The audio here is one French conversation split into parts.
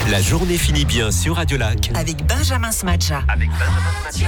La journée finit bien sur Radio Lac. Avec Benjamin Smadja. Si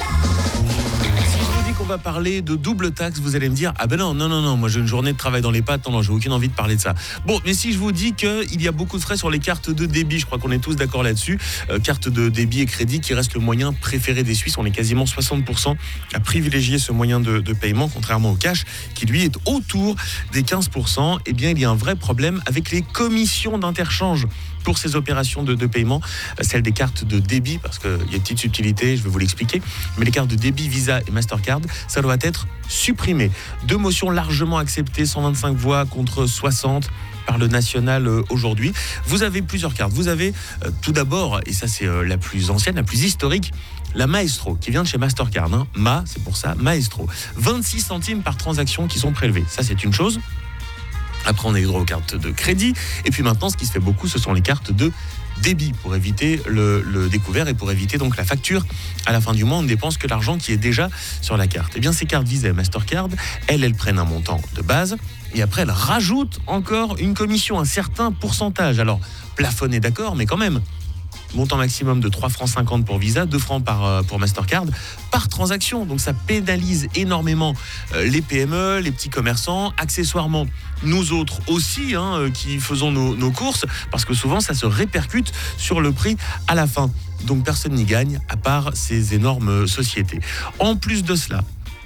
je vous dis qu'on va parler de double taxe, vous allez me dire, ah ben non, moi j'ai une journée de travail dans les pattes, non, j'ai aucune envie de parler de ça. Bon, mais si je vous dis qu'il y a beaucoup de frais sur les cartes de débit, je crois qu'on est tous d'accord là-dessus, carte de débit et crédit qui reste le moyen préféré des Suisses, on est quasiment 60% à privilégier ce moyen de paiement, contrairement au cash, qui lui est autour des 15%, eh bien il y a un vrai problème avec les commissions d'interchange pour ces opérations de paiement, celles des cartes de débit, parce qu'il y a une petite subtilité, je vais vous l'expliquer, mais les cartes de débit Visa et Mastercard, ça doit être supprimé. Deux motions largement acceptées, 125 voix contre 60 par le national aujourd'hui. Vous avez plusieurs cartes. Vous avez tout d'abord, et ça c'est la plus ancienne, la plus historique, la Maestro, qui vient de chez Mastercard. C'est pour ça, Maestro. 26 centimes par transaction qui sont prélevés. Ça c'est une chose. Après, on a les droits aux cartes de crédit. Et puis maintenant, ce qui se fait beaucoup, ce sont les cartes de débit pour éviter le découvert et pour éviter donc la facture. À la fin du mois, on ne dépense que l'argent qui est déjà sur la carte. Eh bien, ces cartes Visa et Mastercard, elles prennent un montant de base et après, elles rajoutent encore une commission, un certain pourcentage. Alors, plafonné, d'accord, mais quand même. Montant maximum de 3,50 francs pour Visa, 2 francs pour Mastercard par transaction. Donc ça pénalise énormément les PME, les petits commerçants, accessoirement nous autres aussi qui faisons nos courses, parce que souvent ça se répercute sur le prix à la fin. Donc personne n'y gagne à part ces énormes sociétés. En plus de cela,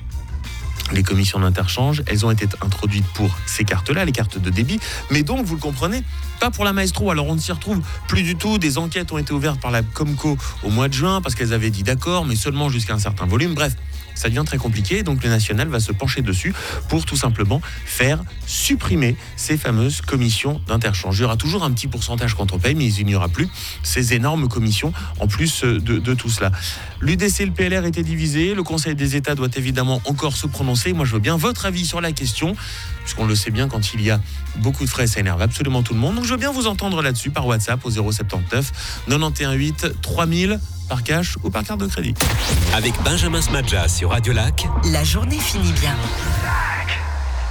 les commissions d'interchange, elles ont été introduites pour ces cartes-là, les cartes de débit, mais donc, vous le comprenez, pas pour la Maestro. Alors, on ne s'y retrouve plus du tout. Des enquêtes ont été ouvertes par la Comco au mois de juin, parce qu'elles avaient dit d'accord, mais seulement jusqu'à un certain volume. Bref, ça devient très compliqué, donc le national va se pencher dessus pour tout simplement faire supprimer ces fameuses commissions d'interchange. Il y aura toujours un petit pourcentage quand on paye, mais il n'y aura plus ces énormes commissions en plus de tout cela. L'UDC et le PLR étaient divisés, le Conseil des États doit évidemment encore se prononcer. Moi, je veux bien votre avis sur la question, puisqu'on le sait bien, quand il y a beaucoup de frais, ça énerve absolument tout le monde. Donc, je veux bien vous entendre là-dessus par WhatsApp au 079 91 8 3000 par cash ou par carte de crédit. Avec Benjamin Smadja sur Radio Lac. La journée finit bien.